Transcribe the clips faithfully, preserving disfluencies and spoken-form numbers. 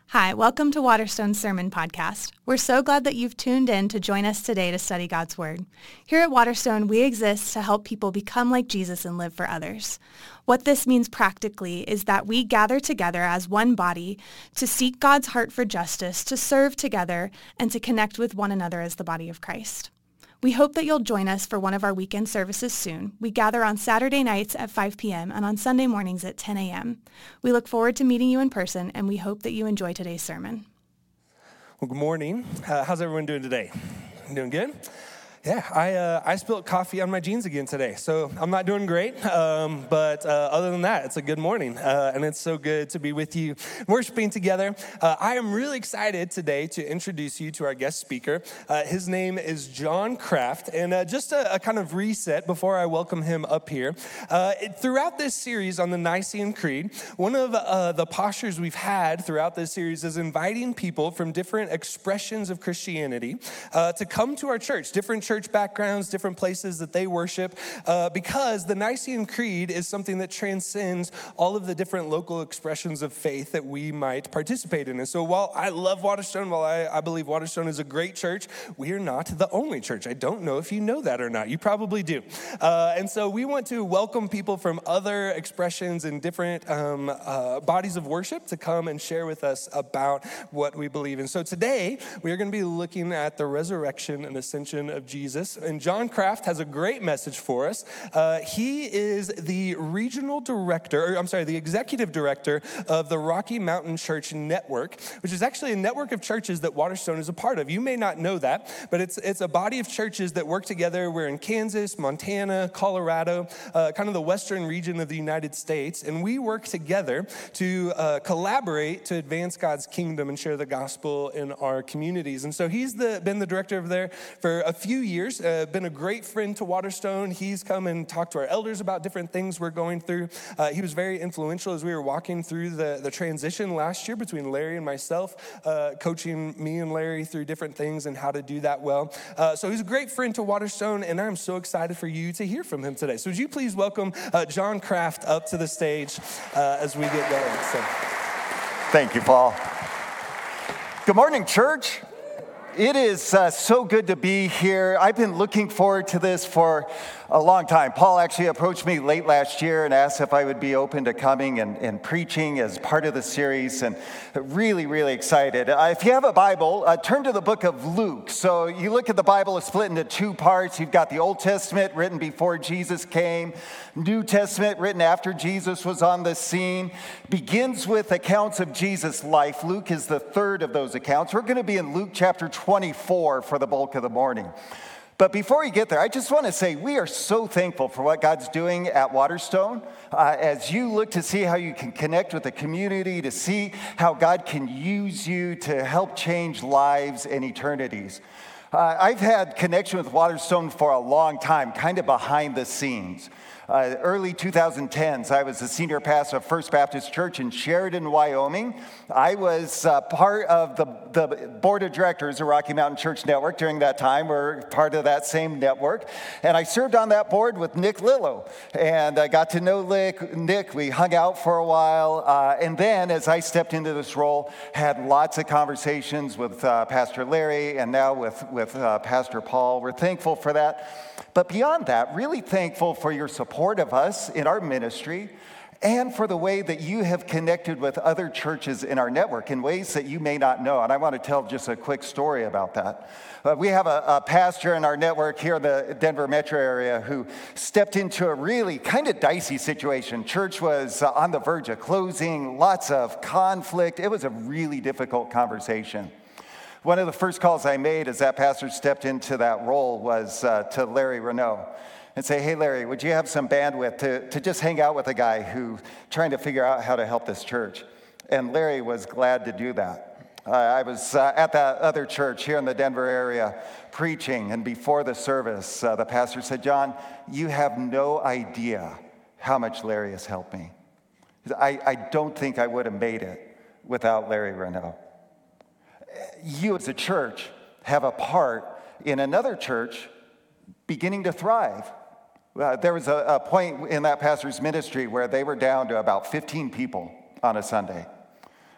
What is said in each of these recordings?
Hi, welcome to Waterstone's Sermon Podcast. We're so glad that you've tuned in to join us today to study God's Word. Here at Waterstone, we exist to help people become like Jesus and live for others. What this means practically is that we gather together as one body to seek God's heart for justice, to serve together, and to connect with one another as the body of Christ. We hope that you'll join us for one of our weekend services soon. We gather on Saturday nights at five p.m. and on Sunday mornings at ten a.m. We look forward to meeting you in person, and we hope that you enjoy today's sermon. Well, good morning. Uh, how's everyone doing today? Doing good? Yeah, I uh, I spilled coffee on my jeans again today, so I'm not doing great. Um, but uh, other than that, it's a good morning, uh, and it's so good to be with you, worshiping together. Uh, I am really excited today to introduce you to our guest speaker. Uh, his name is John Kraft, and uh, just a, a kind of reset before I welcome him up here. Uh, it, throughout this series on the Nicene Creed, one of uh, the postures we've had throughout this series is inviting people from different expressions of Christianity uh, to come to our church, different church backgrounds, different places that they worship, uh, because the Nicene Creed is something that transcends all of the different local expressions of faith that we might participate in. And so while I love Waterstone, while I, I believe Waterstone is a great church, we are not the only church. I don't know if you know that or not. You probably do. Uh, and so we want to welcome people from other expressions and different um, uh, bodies of worship to come and share with us about what we believe in. So today, we are going to be looking at the resurrection and ascension of Jesus. And John Kraft has a great message for us. Uh, he is the regional director, or I'm sorry, the executive director of the Rocky Mountain Church Network, which is actually a network of churches that Waterstone is a part of. You may not know that, but it's it's a body of churches that work together. We're in Kansas, Montana, Colorado, uh, kind of the western region of the United States, and we work together to uh, collaborate to advance God's kingdom and share the gospel in our communities. And so he's the, been the director of there for a few years. Years, uh, been a great friend to Waterstone. He's come and talked to our elders about different things we're going through. Uh, he was very influential as we were walking through the, the transition last year between Larry and myself, uh, coaching me and Larry through different things and how to do that well. Uh, so he's a great friend to Waterstone, and I'm so excited for you to hear from him today. So would you please welcome uh, John Kraft up to the stage uh, as we get going. So. Thank you, Paul. Good morning, church. It is uh, so good to be here. I've been looking forward to this for a long time. Paul actually approached me late last year and asked if I would be open to coming and, and preaching as part of the series, and really, really excited. Uh, if you have a Bible, uh, turn to the book of Luke. So you look at the Bible, it's split into two parts. You've got the Old Testament written before Jesus came, New Testament written after Jesus was on the scene. Begins with accounts of Jesus' life. Luke is the third of those accounts. We're going to be in Luke chapter twenty-four for the bulk of the morning. But before we get there, I just want to say we are so thankful for what God's doing at Waterstone. Uh, as you look to see how you can connect with the community, to see how God can use you to help change lives and eternities. Uh, I've had connection with Waterstone for a long time, kind of behind the scenes. Uh, early twenty tens, I was the senior pastor of First Baptist Church in Sheridan, Wyoming. I was uh, part of the, the board of directors of Rocky Mountain Church Network during that time. We're part of that same network. And I served on that board with Nick Lillo. And I got to know Nick. Nick. We hung out for a while. Uh, and then as I stepped into this role, had lots of conversations with uh, Pastor Larry and now with, with uh, Pastor Paul. We're thankful for that. But beyond that, really thankful for your support of us in our ministry and for the way that you have connected with other churches in our network in ways that you may not know. And I want to tell just a quick story about that. Uh, we have a, a pastor in our network here in the Denver metro area who stepped into a really kind of dicey situation. Church was uh, on the verge of closing, lots of conflict. It was a really difficult conversation. One of the first calls I made as that pastor stepped into that role was uh, to Larry Renault and say, hey, Larry, would you have some bandwidth to, to just hang out with a guy who's trying to figure out how to help this church? And Larry was glad to do that. Uh, I was uh, at that other church here in the Denver area preaching, and before the service, uh, the pastor said, John, you have no idea how much Larry has helped me. I, I don't think I would have made it without Larry Renault. You as a church have a part in another church beginning to thrive. Uh, there was a, a point in that pastor's ministry where they were down to about fifteen people on a Sunday.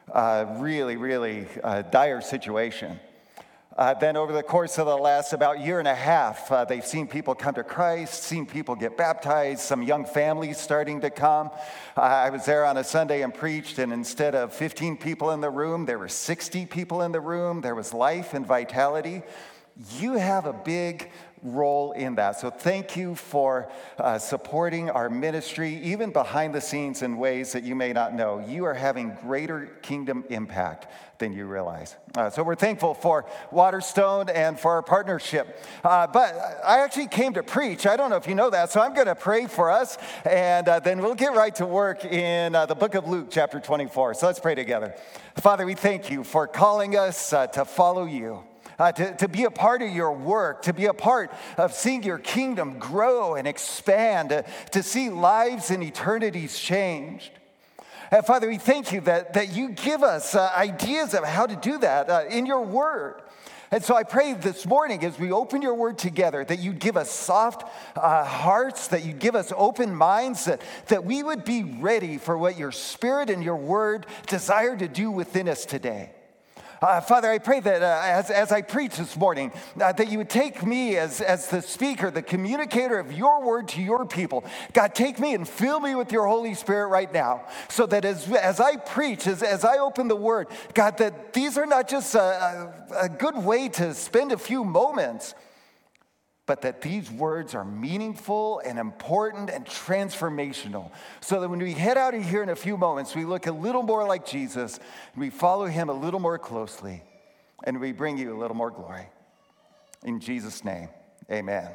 uh, really, really uh, dire situation. Uh, then over the course of the last about year and a half, uh, they've seen people come to Christ, seen people get baptized, some young families starting to come. Uh, I was there on a Sunday and preached, and instead of fifteen people in the room, there were sixty people in the room. There was life and vitality. You have a big role in that. So thank you for uh, supporting our ministry, even behind the scenes in ways that you may not know. You are having greater kingdom impact than you realize. Uh, so we're thankful for Waterstone and for our partnership. Uh, but I actually came to preach. I don't know if you know that, so I'm going to pray for us, and uh, then we'll get right to work in uh, the book of Luke, chapter twenty-four. So let's pray together. Father, we thank you for calling us uh, to follow you. Uh, to, to be a part of your work, to be a part of seeing your kingdom grow and expand, uh, to see lives and eternities changed. Uh, Father, we thank you that, that you give us uh, ideas of how to do that uh, in your word. And so I pray this morning as we open your word together that you'd give us soft uh, hearts, that you'd give us open minds, that, that we would be ready for what your spirit and your word desire to do within us today. Uh, Father, I pray that uh, as, as I preach this morning, uh, that you would take me as, as the speaker, the communicator of your word to your people. God, take me and fill me with your Holy Spirit right now, so that as, as I preach, as, as I open the word, God, that these are not just a, a, a good way to spend a few moments, but that these words are meaningful and important and transformational, so that when we head out of here in a few moments, we look a little more like Jesus, and we follow him a little more closely, and we bring you a little more glory. In Jesus' name, amen.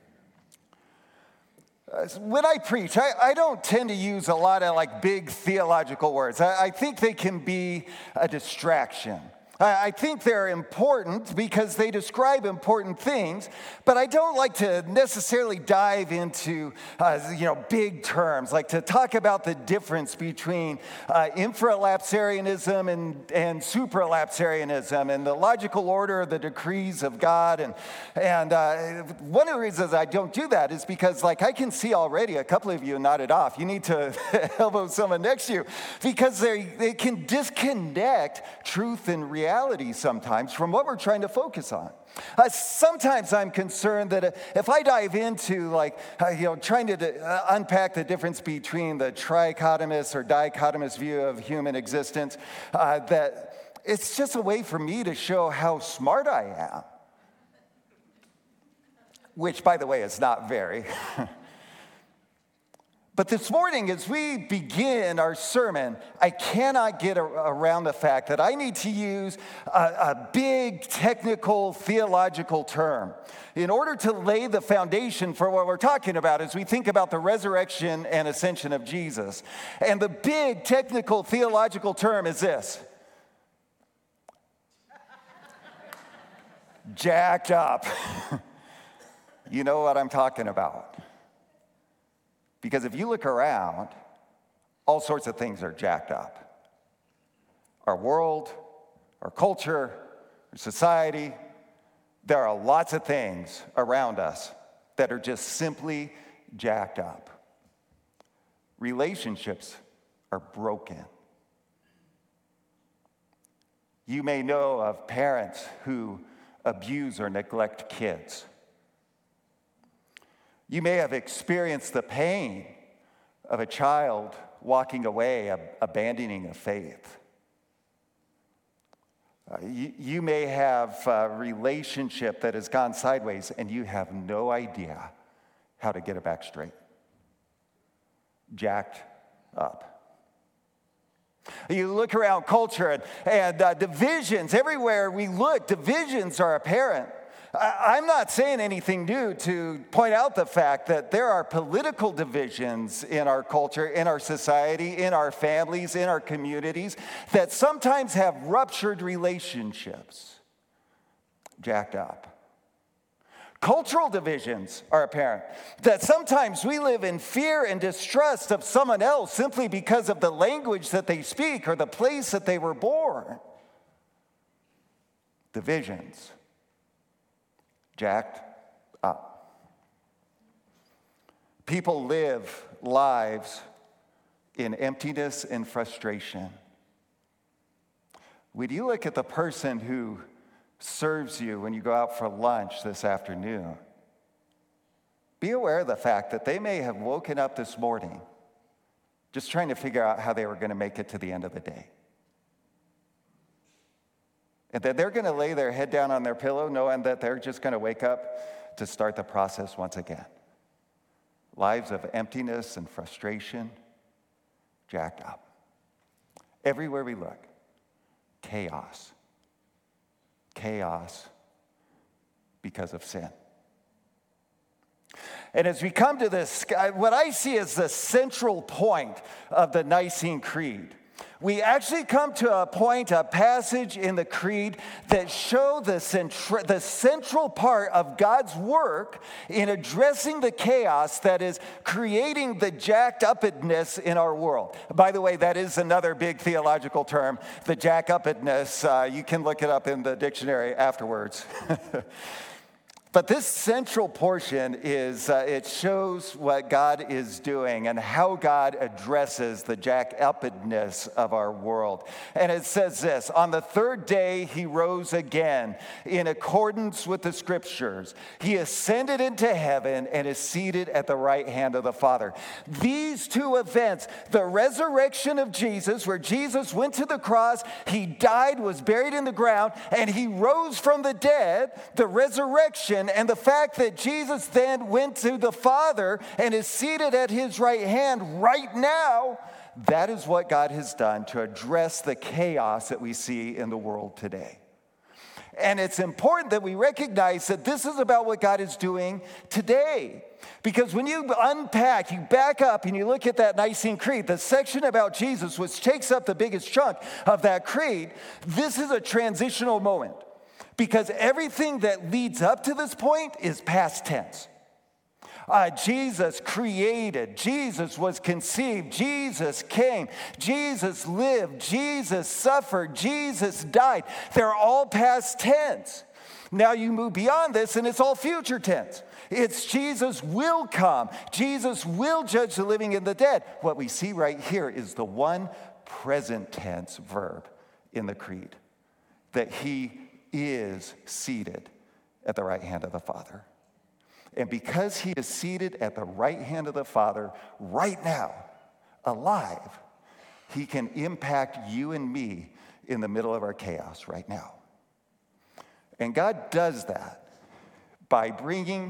Uh, when I preach, I, I don't tend to use a lot of like big theological words. I, I think they can be a distraction. I think they're important because they describe important things, but I don't like to necessarily dive into, uh, you know, big terms, like to talk about the difference between uh, infralapsarianism and, and supralapsarianism and the logical order of the decrees of God. And, and uh, one of the reasons I don't do that is because, like, I can see already a couple of you nodded off. You need to elbow someone next to you, because they, they can disconnect truth and reality. reality sometimes from what we're trying to focus on. Uh, sometimes I'm concerned that if I dive into like, uh, you know, trying to uh, unpack the difference between the trichotomous or dichotomous view of human existence, uh, that it's just a way for me to show how smart I am. Which, by the way, is not very. But this morning, as we begin our sermon, I cannot get around the fact that I need to use a, a big technical theological term in order to lay the foundation for what we're talking about as we think about the resurrection and ascension of Jesus. And the big technical theological term is this: jacked up. You know what I'm talking about. Because if you look around, all sorts of things are jacked up. Our world, our culture, our society, there are lots of things around us that are just simply jacked up. Relationships are broken. You may know of parents who abuse or neglect kids. You may have experienced the pain of a child walking away, ab- abandoning a faith. Uh, you, you may have a relationship that has gone sideways and you have no idea how to get it back straight. Jacked up. You look around culture and, and uh, divisions, everywhere we look, divisions are apparent. I'm not saying anything new to point out the fact that there are political divisions in our culture, in our society, in our families, in our communities that sometimes have ruptured relationships, jacked up. Cultural divisions are apparent, that sometimes we live in fear and distrust of someone else simply because of the language that they speak or the place that they were born. Divisions. Jacked up. People live lives in emptiness and frustration. When you look at the person who serves you when you go out for lunch this afternoon, be aware of the fact that they may have woken up this morning just trying to figure out how they were going to make it to the end of the day. And that they're going to lay their head down on their pillow knowing that they're just going to wake up to start the process once again. Lives of emptiness and frustration, jacked up. Everywhere we look, chaos. Chaos because of sin. And as we come to this, what I see as the central point of the Nicene Creed, we actually come to a point, a passage in the Creed that show the, centra- the central part of God's work in addressing the chaos that is creating the jacked upness in our world. By the way, that is another big theological term, the jack upness. Uh, you can look it up in the dictionary afterwards. But this central portion is, uh, it shows what God is doing and how God addresses the jacked-upness of our world. And it says this, on the third day he rose again in accordance with the scriptures. He ascended into heaven and is seated at the right hand of the Father. These two events, the resurrection of Jesus, where Jesus went to the cross, he died, was buried in the ground, and he rose from the dead, the resurrection, and the fact that Jesus then went to the Father and is seated at his right hand right now, that is what God has done to address the chaos that we see in the world today. And it's important that we recognize that this is about what God is doing today. Because when you unpack, you back up and you look at that Nicene Creed, the section about Jesus, which takes up the biggest chunk of that creed, this is a transitional moment. Because everything that leads up to this point is past tense. Uh, Jesus created, Jesus was conceived, Jesus came, Jesus lived, Jesus suffered, Jesus died. They're all past tense. Now you move beyond this and it's all future tense. It's Jesus will come. Jesus will judge the living and the dead. What we see right here is the one present tense verb in the creed, that he is seated at the right hand of the Father. And because he is seated at the right hand of the Father right now, alive, he can impact you and me in the middle of our chaos right now. And God does that by bringing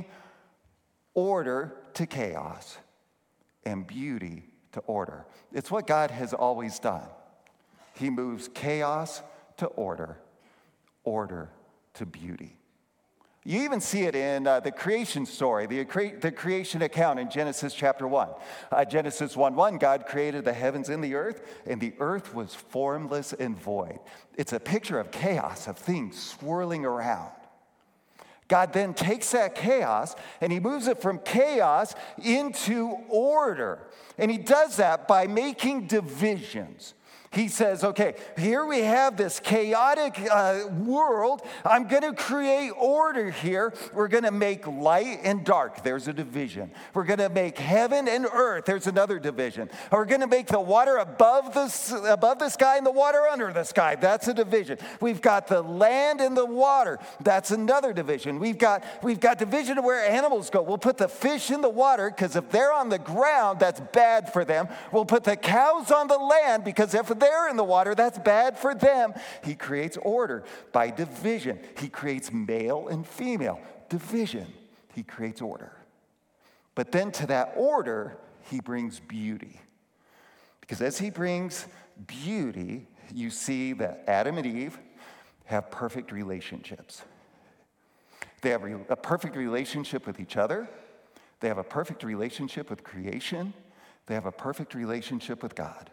order to chaos and beauty to order. It's what God has always done. He moves chaos to order, order to beauty. You even see it in uh, the creation story, the, cre- the creation account in Genesis chapter one. Uh, Genesis one one, God created the heavens and the earth, and the earth was formless and void. It's a picture of chaos, of things swirling around. God then takes that chaos and he moves it from chaos into order. And he does that by making divisions. He says, okay, here we have this chaotic uh, world. I'm going to create order here. We're going to make light and dark. There's a division. We're going to make heaven and earth. There's another division. We're going to make the water above the, above the sky and the water under the sky. That's a division. We've got the land and the water. That's another division. We've got, we've got division of where animals go. We'll put the fish in the water because if they're on the ground, that's bad for them. We'll put the cows on the land because if they're in the water, that's bad for them. He creates order by division. He creates male and female. Division. He creates order. But then to that order, he brings beauty. Because as he brings beauty, you see that Adam and Eve have perfect relationships. They have a perfect relationship with each other. They have a perfect relationship with creation. They have a perfect relationship with God.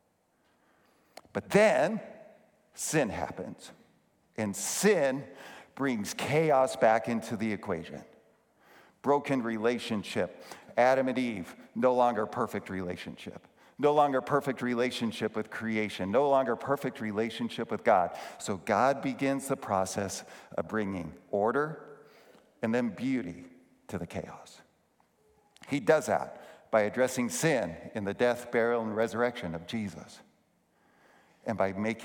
But then sin happens, and sin brings chaos back into the equation. Broken relationship. Adam and Eve, no longer perfect relationship. No longer perfect relationship with creation. No longer perfect relationship with God. So God begins the process of bringing order and then beauty to the chaos. He does that by addressing sin in the death, burial, and resurrection of Jesus. And by making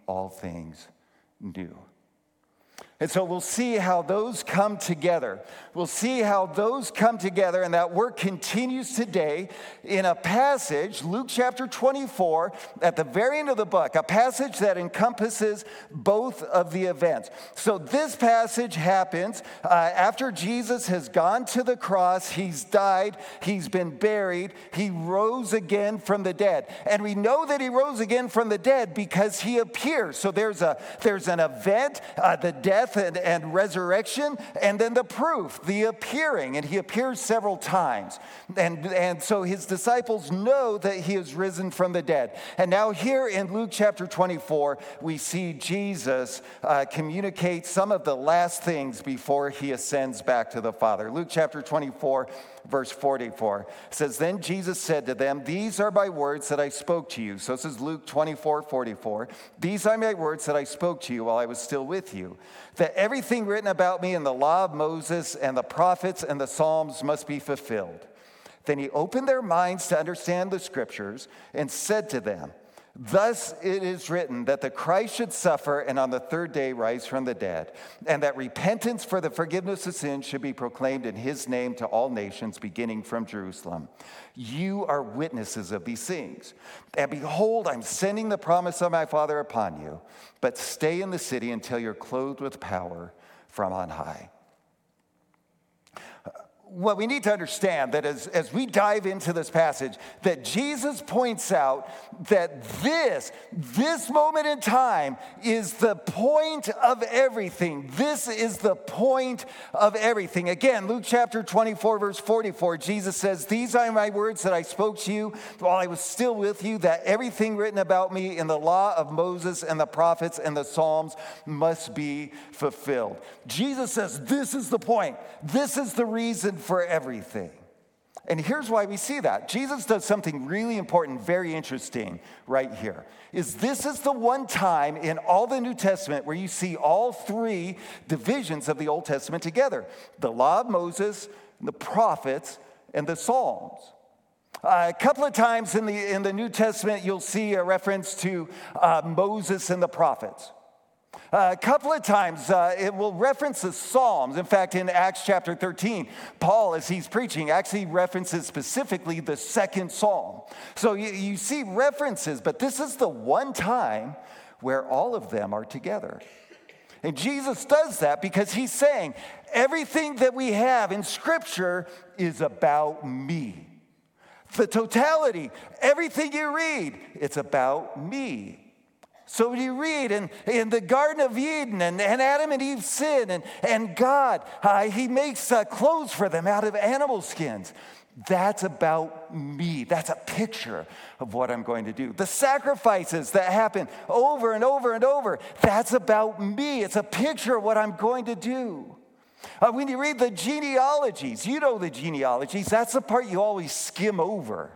all things new. And so we'll see how those come together. We'll see how those come together, and that work continues today in a passage, Luke chapter twenty-four, at the very end of the book, a passage that encompasses both of the events. So this passage happens uh, after Jesus has gone to the cross, he's died, he's been buried, he rose again from the dead. And we know that he rose again from the dead because he appears. So there's a there's an event, uh, the death and, and resurrection, and then the proof, the appearing, and he appears several times. And, and so his disciples know that he has risen from the dead. And now here in Luke chapter twenty-four, we see Jesus uh, communicate some of the last things before he ascends back to the Father. Luke chapter twenty-four, verse forty-four says, "Then Jesus said to them, 'These are my words that I spoke to you.'" So this is Luke twenty-four, forty-four. "These are my words that I spoke to you while I was still with you, that everything written about me in the law of Moses and the prophets and the Psalms must be fulfilled." Then he opened their minds to understand the scriptures and said to them, "Thus it is written that the Christ should suffer and on the third day rise from the dead, and that repentance for the forgiveness of sins should be proclaimed in his name to all nations, beginning from Jerusalem. You are witnesses of these things. And behold, I'm sending the promise of my Father upon you, but stay in the city until you're clothed with power from on high." Well, we need to understand that as, as we dive into this passage, that Jesus points out that this, this moment in time is the point of everything. This is the point of everything. Again, Luke chapter twenty-four, verse forty-four, Jesus says, "These are my words that I spoke to you while I was still with you, that everything written about me in the law of Moses and the prophets and the Psalms must be fulfilled." Jesus says, this is the point. This is the reason for everything. And here's why we see that. Jesus does something really important, very interesting right here. Is this is the one time in all the New Testament where you see all three divisions of the Old Testament together. The law of Moses, the prophets, and the Psalms. Uh, a couple of times in the, in the New Testament, you'll see a reference to uh, Moses and the prophets. Uh, a couple of times uh, it will reference the Psalms. In fact, in Acts chapter thirteen, Paul, as he's preaching, actually references specifically the second Psalm. So you, you see references, but this is the one time where all of them are together. And Jesus does that because he's saying, everything that we have in Scripture is about me. The totality, everything you read, it's about me. So when you read in, in the Garden of Eden and, and Adam and Eve sin and, and God, uh, he makes uh, clothes for them out of animal skins. That's about me. That's a picture of what I'm going to do. The sacrifices that happen over and over and over, that's about me. It's a picture of what I'm going to do. Uh, when you read the genealogies, you know the genealogies, that's the part you always skim over.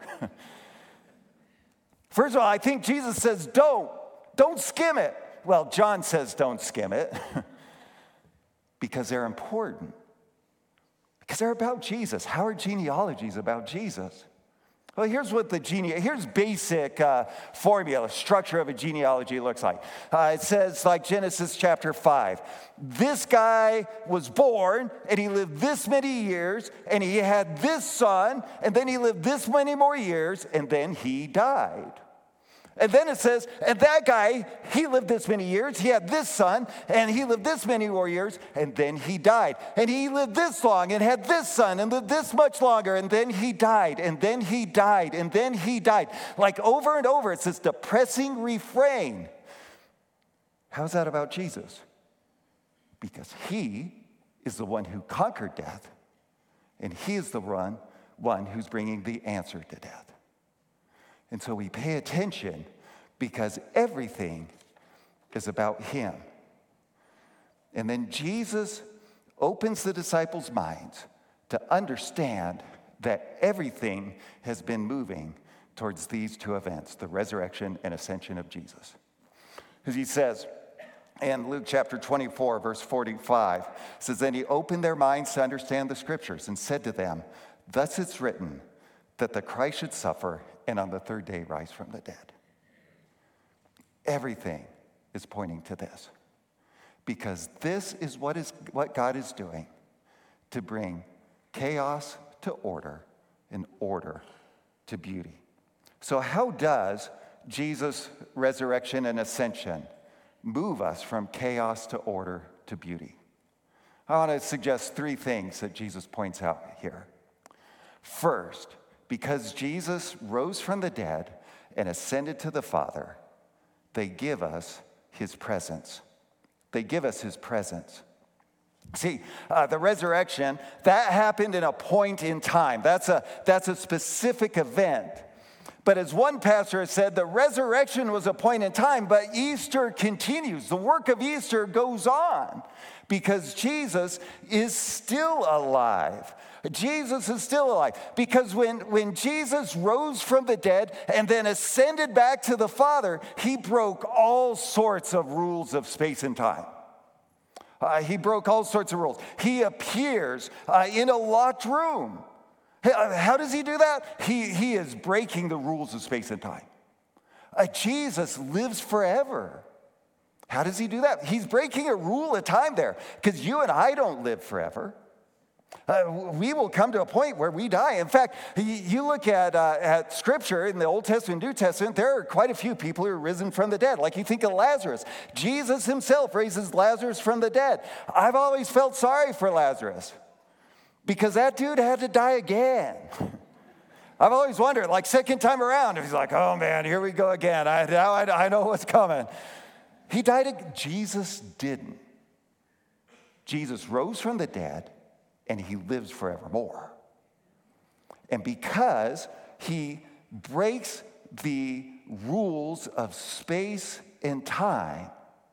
First of all, I think Jesus says, don't. Don't skim it. Well, John says don't skim it because they're important. Because they're about Jesus. How are genealogies about Jesus? Well, here's what the gene, here's basic uh, formula, structure of a genealogy looks like. Uh, it says, like Genesis chapter five, this guy was born and he lived this many years and he had this son and then he lived this many more years and then he died. And then it says, and that guy, he lived this many years, he had this son, and he lived this many more years, and then he died. And he lived this long, and had this son, and lived this much longer, and then he died, and then he died, and then he died. Like over and over, it's this depressing refrain. How's that about Jesus? Because he is the one who conquered death, and he is the one, one who's bringing the answer to death. And so we pay attention because everything is about him. And then Jesus opens the disciples' minds to understand that everything has been moving towards these two events, the resurrection and ascension of Jesus. Because he says in Luke chapter twenty-four, verse forty-five, says, "Then he opened their minds to understand the scriptures and said to them, 'Thus it's written that the Christ should suffer and on the third day rise from the dead.'" Everything is pointing to this. Because this is what is what God is doing to bring chaos to order and order to beauty. So how does Jesus' resurrection and ascension move us from chaos to order to beauty? I want to suggest three things that Jesus points out here. First, because Jesus rose from the dead and ascended to the Father, they give us his presence. They give us his presence. See, uh, the resurrection, that happened in a point in time. That's a, that's a specific event. But as one pastor has said, the resurrection was a point in time, but Easter continues. The work of Easter goes on because Jesus is still alive. Jesus is still alive because when, when Jesus rose from the dead and then ascended back to the Father, he broke all sorts of rules of space and time. Uh, he broke all sorts of rules. He appears uh, in a locked room. How does he do that? He, he is breaking the rules of space and time. Uh, Jesus lives forever. How does he do that? He's breaking a rule of time there because you and I don't live forever. Uh, we will come to a point where we die. In fact, you, you look at, uh, at Scripture in the Old Testament and New Testament, there are quite a few people who are risen from the dead. Like you think of Lazarus. Jesus himself raises Lazarus from the dead. I've always felt sorry for Lazarus because that dude had to die again. I've always wondered, like second time around, he's like, oh man, here we go again. I, now I, I know what's coming. He died again. Jesus didn't. Jesus rose from the dead. And he lives forevermore. And because he breaks the rules of space and time,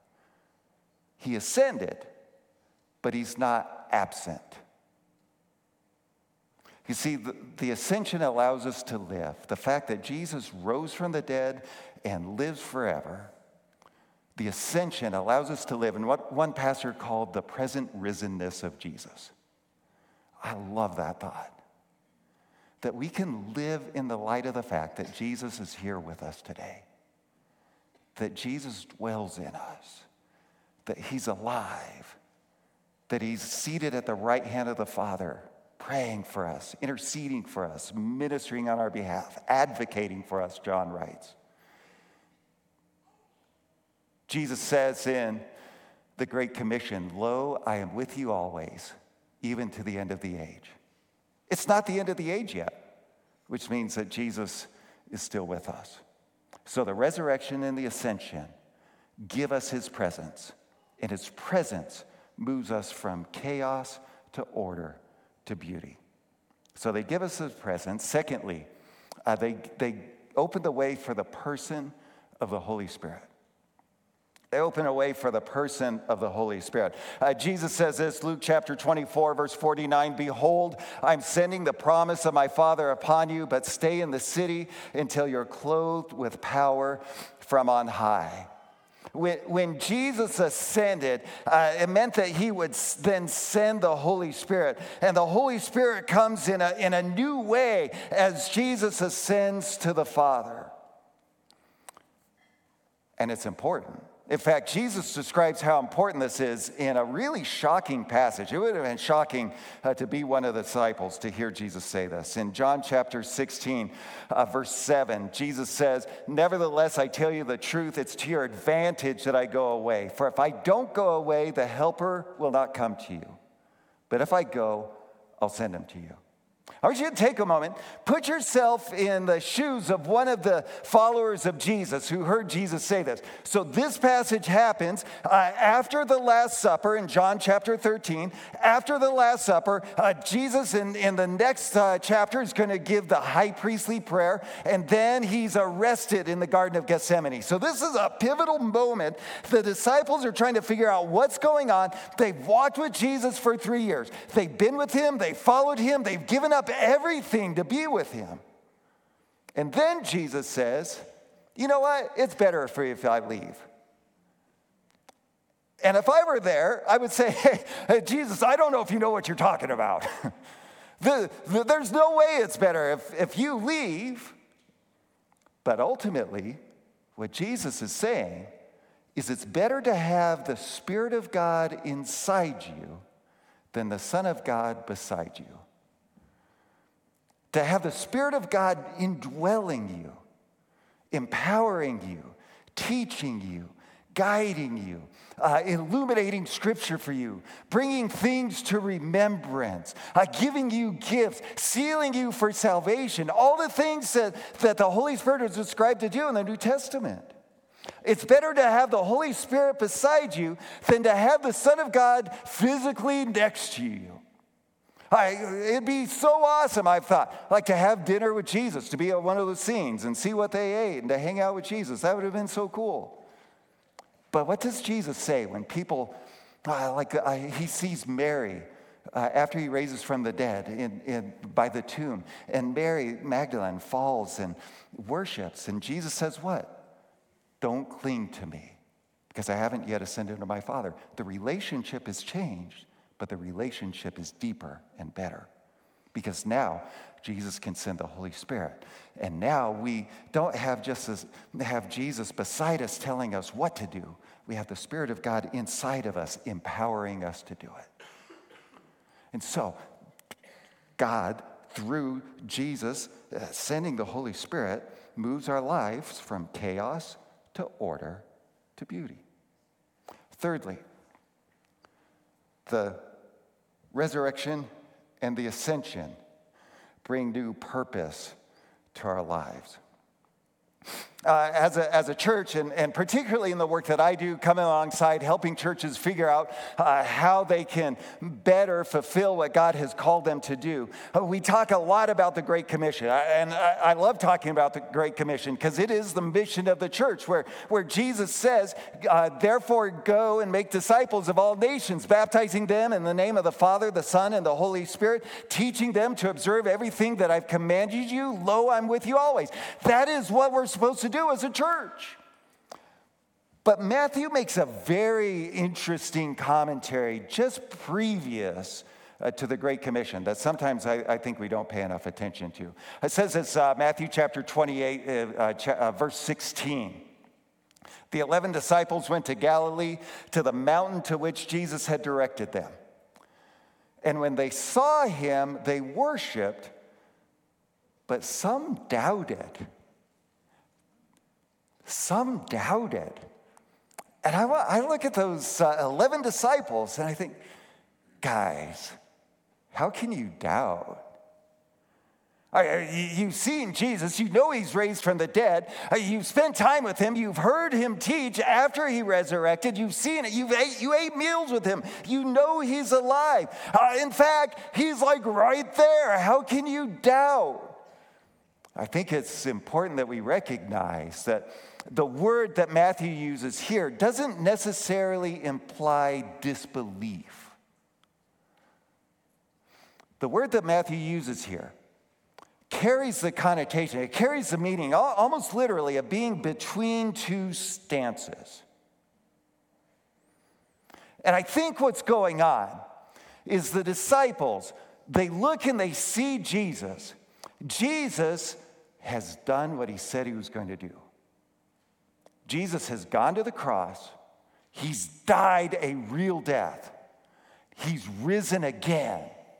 he ascended, but he's not absent. You see, the, the ascension allows us to live. The fact that Jesus rose from the dead and lives forever, the ascension allows us to live in what one pastor called the present risenness of Jesus. I love that thought. That we can live in the light of the fact that Jesus is here with us today. That Jesus dwells in us. That he's alive. That he's seated at the right hand of the Father, praying for us, interceding for us, ministering on our behalf, advocating for us, John writes. Jesus says in the Great Commission, "Lo, I am with you always, even to the end of the age." It's not the end of the age yet, which means that Jesus is still with us. So the resurrection and the ascension give us his presence, and his presence moves us from chaos to order to beauty. So they give us his presence. Secondly, uh, they, they open the way for the person of the Holy Spirit. They open a way for the person of the Holy Spirit. Uh, Jesus says this, Luke chapter twenty-four, verse forty-nine, "Behold, I'm sending the promise of my Father upon you, but stay in the city until you're clothed with power from on high." When, when Jesus ascended, uh, it meant that he would then send the Holy Spirit. And the Holy Spirit comes in a, in a new way as Jesus ascends to the Father. And it's important. In fact, Jesus describes how important this is in a really shocking passage. It would have been shocking uh, to be one of the disciples to hear Jesus say this. In John chapter sixteen, uh, verse seven, Jesus says, "Nevertheless, I tell you the truth, it's to your advantage that I go away. For if I don't go away, the Helper will not come to you. But if I go, I'll send him to you." I want you to take a moment, put yourself in the shoes of one of the followers of Jesus who heard Jesus say this. So this passage happens uh, after the Last Supper in John chapter thirteen. After the Last Supper, uh, Jesus in, in the next uh, chapter is going to give the high priestly prayer, and then he's arrested in the Garden of Gethsemane. So this is a pivotal moment. The disciples are trying to figure out what's going on. They've walked with Jesus for three years. They've been with him. They followed him. They've given up everything to be with him. And then Jesus says, "You know what? It's better for you if I leave." And if I were there, I would say, "Hey, Jesus, I don't know if you know what you're talking about. the, the, there's no way it's better if, if you leave." But ultimately, what Jesus is saying is it's better to have the Spirit of God inside you than the Son of God beside you. To have the Spirit of God indwelling you, empowering you, teaching you, guiding you, uh, illuminating Scripture for you, bringing things to remembrance, uh, giving you gifts, sealing you for salvation, all the things that, that the Holy Spirit is described to do in the New Testament. It's better to have the Holy Spirit beside you than to have the Son of God physically next to you. I, it'd be so awesome, I've thought, like to have dinner with Jesus, to be at one of those scenes and see what they ate and to hang out with Jesus. That would have been so cool. But what does Jesus say when people, uh, like uh, he sees Mary uh, after he raises from the dead in, in, by the tomb, and Mary Magdalene falls and worships, and Jesus says what? Don't cling to me, because I haven't yet ascended to my Father. The relationship has changed, but the relationship is deeper and better, because now Jesus can send the Holy Spirit. And now we don't have just as, have Jesus beside us telling us what to do. We have the Spirit of God inside of us, empowering us to do it. And so, God, through Jesus, uh, sending the Holy Spirit, moves our lives from chaos to order to beauty. Thirdly, the resurrection and the ascension bring new purpose to our lives. Uh, as, a, as a church, and, and particularly in the work that I do, coming alongside helping churches figure out uh, how they can better fulfill what God has called them to do, uh, we talk a lot about the Great Commission. I, and I, I love talking about the Great Commission because it is the mission of the church where, where Jesus says, uh, therefore go and make disciples of all nations, baptizing them in the name of the Father, the Son, and the Holy Spirit, teaching them to observe everything that I've commanded you. Lo, I'm with you always. That is what we're supposed to do as a church. But Matthew makes a very interesting commentary just previous uh, to the Great Commission that sometimes I, I think we don't pay enough attention to. It says this, uh, Matthew chapter twenty-eight, uh, uh, cha- uh, verse sixteen. The eleven disciples went to Galilee, to the mountain to which Jesus had directed them. And when they saw him, they worshiped, but some doubted. Some doubted. And I, I look at those uh, eleven disciples and I think, guys, how can you doubt? You've seen Jesus. You know he's raised from the dead. You've spent time with him. You've heard him teach after he resurrected. You've seen it. You've ate, you ate meals with him. You know he's alive. Uh, in fact, he's like right there. How can you doubt? I think it's important that we recognize that the word that Matthew uses here doesn't necessarily imply disbelief. The word that Matthew uses here carries the connotation, it carries the meaning, almost literally, of being between two stances. And I think what's going on is the disciples, they look and they see Jesus. Jesus has done what he said he was going to do. Jesus has gone to the cross. He's died a real death. He's risen again.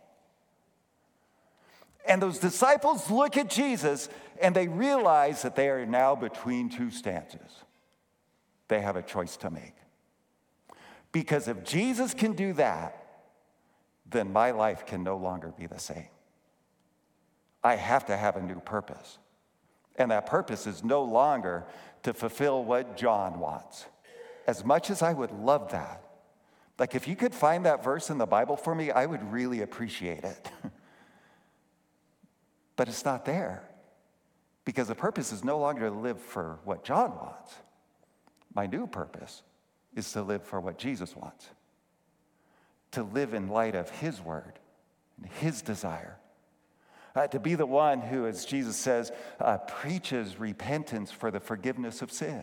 And those disciples look at Jesus and they realize that they are now between two stances. They have a choice to make. Because if Jesus can do that, then my life can no longer be the same. I have to have a new purpose. And that purpose is no longer to fulfill what John wants. As much as I would love that, like if you could find that verse in the Bible for me, I would really appreciate it. But it's not there. Because the purpose is no longer to live for what John wants. My new purpose is to live for what Jesus wants. To live in light of his word and his desire. Uh, to be the one who, as Jesus says, uh, preaches repentance for the forgiveness of sins.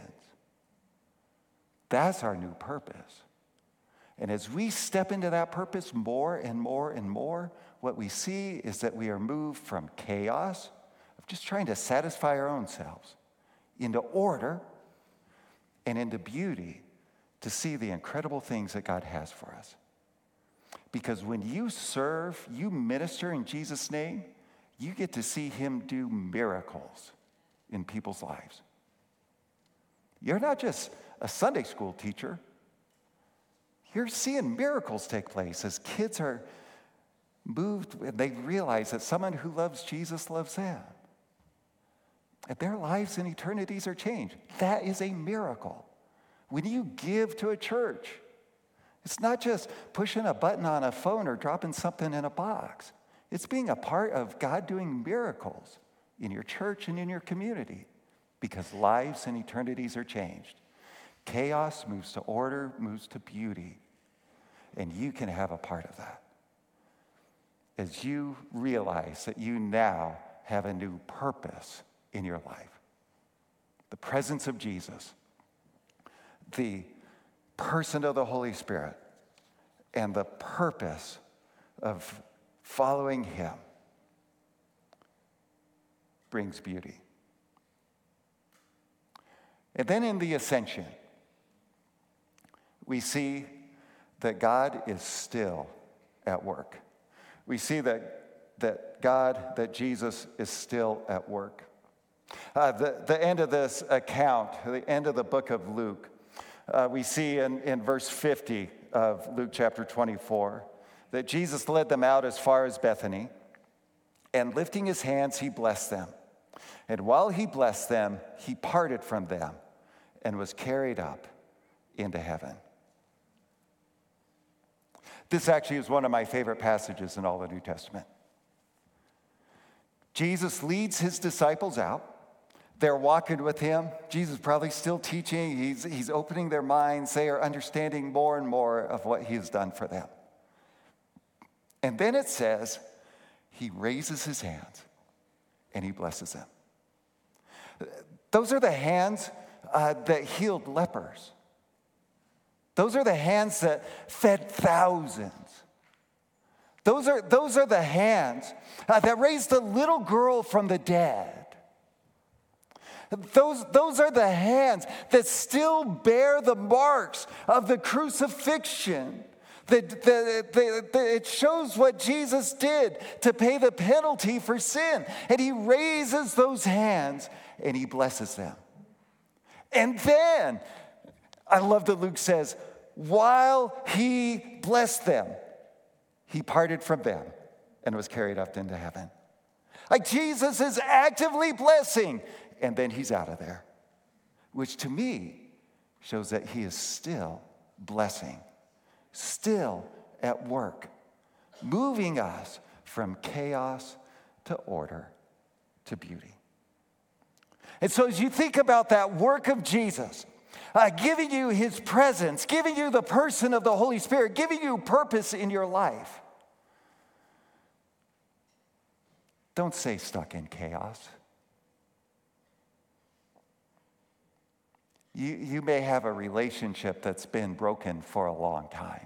That's our new purpose. And as we step into that purpose more and more and more, what we see is that we are moved from chaos, of just trying to satisfy our own selves, into order and into beauty to see the incredible things that God has for us. Because when you serve, you minister in Jesus' name, you get to see him do miracles in people's lives. You're not just a Sunday school teacher. You're seeing miracles take place as kids are moved and they realize that someone who loves Jesus loves them. And their lives and eternities are changed. That is a miracle. When you give to a church, it's not just pushing a button on a phone or dropping something in a box. It's being a part of God doing miracles in your church and in your community because lives and eternities are changed. Chaos moves to order, moves to beauty, and you can have a part of that. As you realize that you now have a new purpose in your life. The presence of Jesus, the person of the Holy Spirit, and the purpose of following him brings beauty. And then in the ascension, we see that God is still at work. We see that, that God, that Jesus is still at work. Uh, the, the end of this account, the end of the book of Luke, uh, we see in, in verse fifty of Luke chapter twenty-four that Jesus led them out as far as Bethany, and lifting his hands, he blessed them. And while he blessed them, he parted from them and was carried up into heaven. This actually is one of my favorite passages in all the New Testament. Jesus leads his disciples out. They're walking with him. Jesus is probably still teaching. He's, he's opening their minds. They are understanding more and more of what he has done for them. And then it says, he raises his hands and he blesses them. Those are the hands uh, that healed lepers. Those are the hands that fed thousands. Those are, those are the hands uh, that raised a little girl from the dead. Those, those are the hands that still bear the marks of the crucifixion. That, that, that, that it shows what Jesus did to pay the penalty for sin. And he raises those hands and he blesses them. And then, I love that Luke says, while he blessed them, he parted from them and was carried up into heaven. Like Jesus is actively blessing, and then he's out of there. Which to me shows that he is still blessing, still at work, moving us from chaos to order to beauty. And so as you think about that work of Jesus, uh, giving you his presence, giving you the person of the Holy Spirit, giving you purpose in your life, don't stay stuck in chaos. You, you may have a relationship that's been broken for a long time.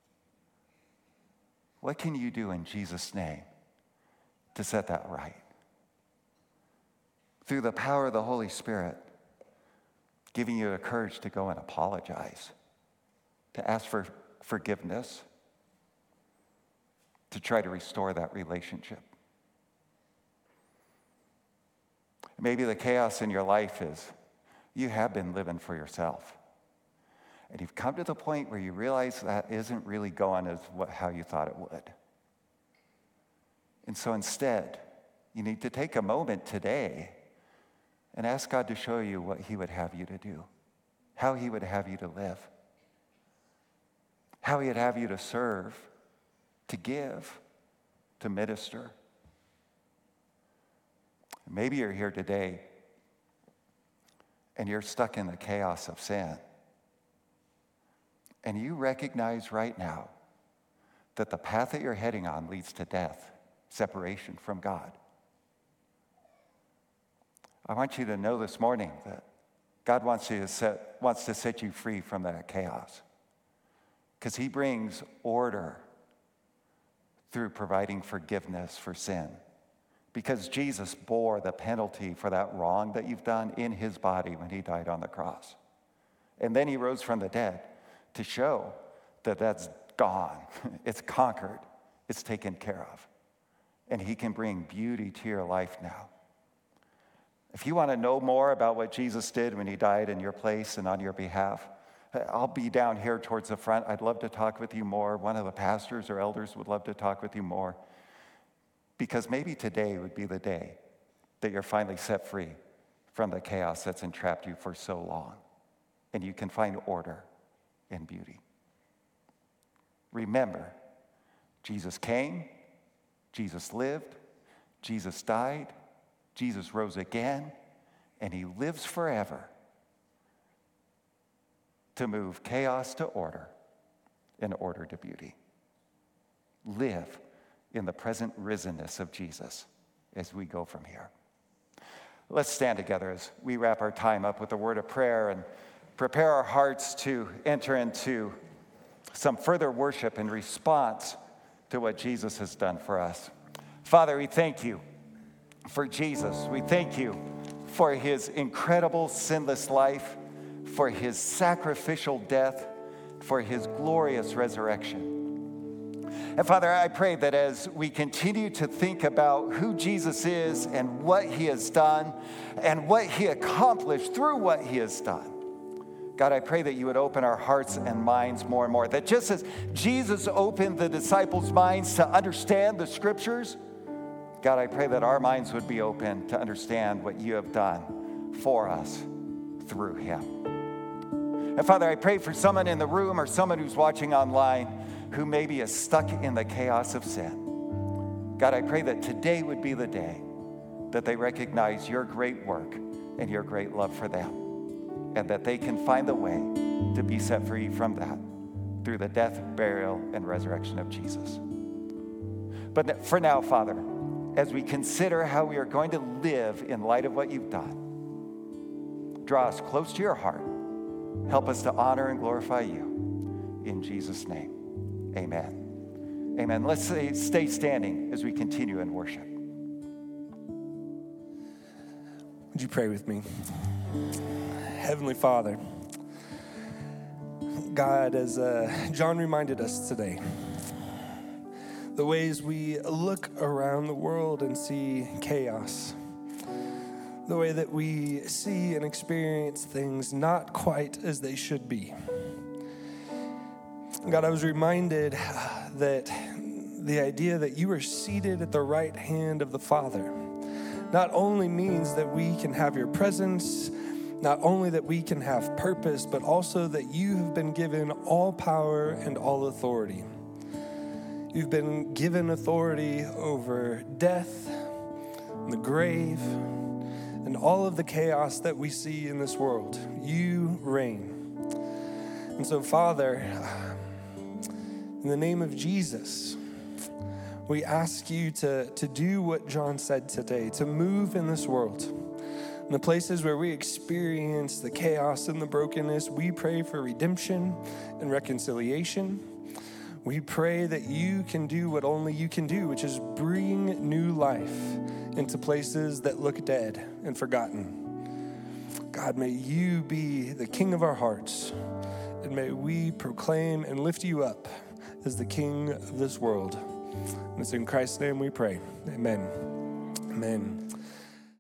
What can you do in Jesus' name to set that right? Through the power of the Holy Spirit, giving you the courage to go and apologize, to ask for forgiveness, to try to restore that relationship. Maybe the chaos in your life is you have been living for yourself. And you've come to the point where you realize that isn't really going as what, how you thought it would. And so instead, you need to take a moment today and ask God to show you what he would have you to do, how he would have you to live, how he would have you to serve, to give, to minister. Maybe you're here today and you're stuck in the chaos of sin. And you recognize right now that the path that you're heading on leads to death, separation from God. I want you to know this morning that God wants you to set, wants to set you free from that chaos. Because he brings order through providing forgiveness for sin. Because Jesus bore the penalty for that wrong that you've done in his body when he died on the cross. And then he rose from the dead to show that that's gone. It's conquered. It's taken care of. And he can bring beauty to your life now. If you want to know more about what Jesus did when he died in your place and on your behalf, I'll be down here towards the front. I'd love to talk with you more. One of the pastors or elders would love to talk with you more. Because maybe today would be the day that you're finally set free from the chaos that's entrapped you for so long. And you can find order and beauty. Remember, Jesus came, Jesus lived, Jesus died, Jesus rose again, and he lives forever to move chaos to order and order to beauty. Live in the present risenness of Jesus as we go from here. Let's stand together as we wrap our time up with a word of prayer and prepare our hearts to enter into some further worship in response to what Jesus has done for us. Father, we thank you for Jesus. We thank you for his incredible sinless life, for his sacrificial death, for his glorious resurrection. And Father, I pray that as we continue to think about who Jesus is and what he has done and what he accomplished through what he has done, God, I pray that you would open our hearts and minds more and more. That just as Jesus opened the disciples' minds to understand the scriptures, God, I pray that our minds would be open to understand what you have done for us through him. And Father, I pray for someone in the room or someone who's watching online who maybe is stuck in the chaos of sin. God, I pray that today would be the day that they recognize your great work and your great love for them, and that they can find the way to be set free from that through the death, burial, and resurrection of Jesus. But for now, Father, as we consider how we are going to live in light of what you've done, draw us close to your heart. Help us to honor and glorify you. In Jesus' name, amen. Amen. Let's stay, stay standing as we continue in worship. Would you pray with me? Heavenly Father, God, as uh, John reminded us today, the ways we look around the world and see chaos, the way that we see and experience things not quite as they should be. God, I was reminded that the idea that you are seated at the right hand of the Father not only means that we can have your presence, not only that we can have purpose, but also that you have been given all power and all authority. You've been given authority over death, and the grave, and all of the chaos that we see in this world. You reign. And so, Father, in the name of Jesus, we ask you to, to do what John said today, to move in this world. In the places where we experience the chaos and the brokenness, we pray for redemption and reconciliation. We pray that you can do what only you can do, which is bring new life into places that look dead and forgotten. God, may you be the King of our hearts, and may we proclaim and lift you up as the King of this world. And it's in Christ's name we pray. Amen. Amen.